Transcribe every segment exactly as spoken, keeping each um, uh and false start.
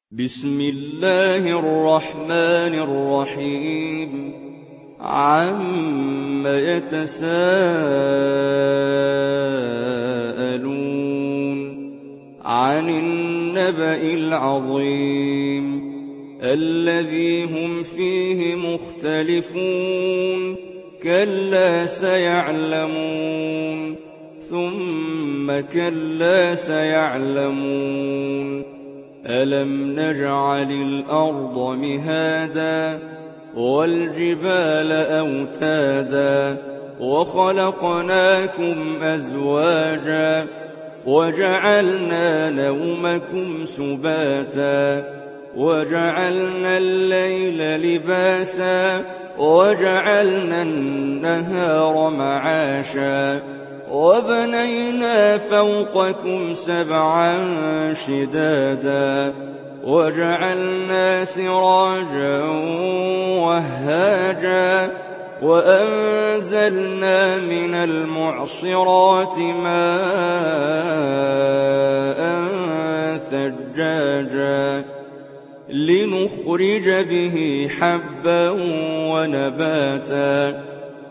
بسم الله الرحمن الرحيم عَمَّ يتساءلون عن النبأ العظيم الذي هم فيه مختلفون كلا سيعلمون ثم كلا سيعلمون ألم نجعل الأرض مهادا والجبال أوتادا وخلقناكم أزواجا وجعلنا نومكم سباتا وجعلنا الليل لباسا وجعلنا النهار معاشا وبنينا فوقكم سبعا شدادا وجعلنا سراجا وهاجا وأنزلنا من المعصرات ماء ثجاجا لنخرج به حبا ونباتا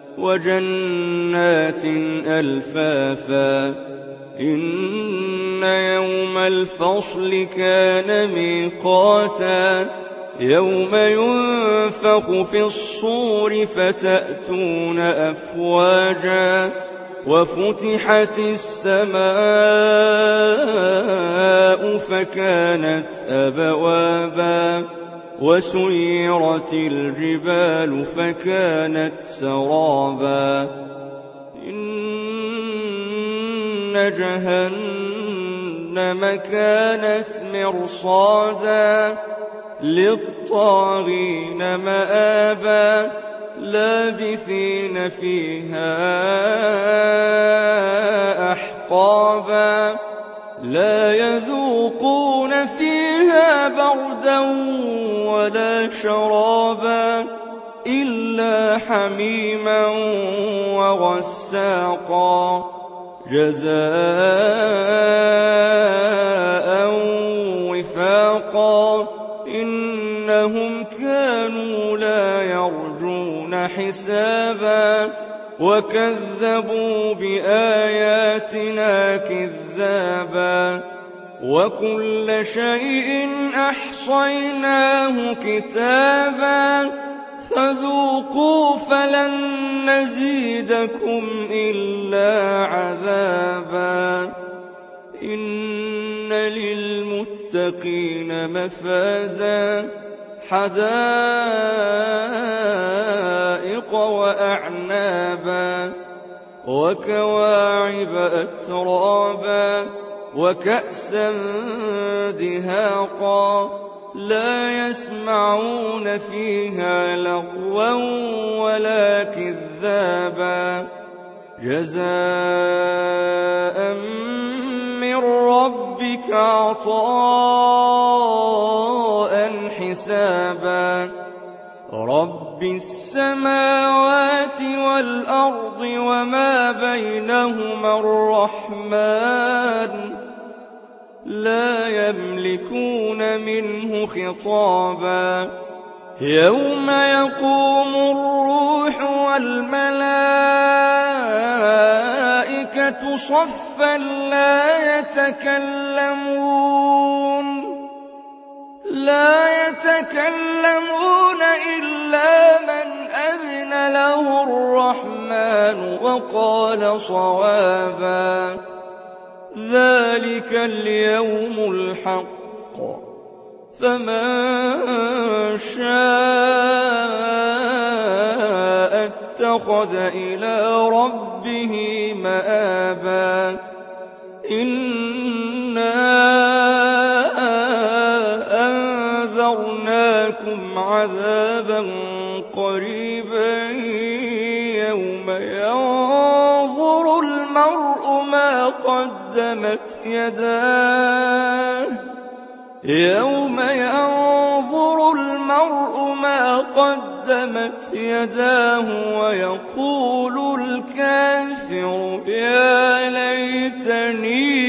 وجنات ألفافا إن يوم الفصل كان ميقاتا يوم ينفخ في الصور فتأتون أفواجا وفتحت السماء فكانت أبوابا وسيرت الجبال فكانت سرابا إن جهنم كانت مرصادا للطاغين مآبا لابثين فيها أحقابا لا يذوقون فيها بردا ولا شرابا إلا حميما وغساقا جزاء وفاقا إنهم كانوا لا يرجون حسابا وكذبوا بآياتنا كذابا وكل شيء أحصيناه كتابا فذوقوا فلن نزيدكم إلا عذابا إن للمتقين مفازا حدائق وأعنابا وكواعب أترابا وكأسا دهاقا لا يسمعون فيها لغوا ولا كذابا جزاء من ربك عطاء حسابا رب السماوات والأرض وما بينهما الرحمن لا يملكون منه خطابا يوم يقوم الروح والملائكة صفا لا يتكلمون لا يتكلمون إلا من أذن له الرحمن وقال صوابا ذلك اليوم الحق فمن شاء اتخذ إلى ربه مآبا إنا أنذرناكم عذابا قريبا يوم ينظر المرء ما قدمت يداه يوم ينظر المرء ما قدمت يداه ويقول الكافر يا ليتني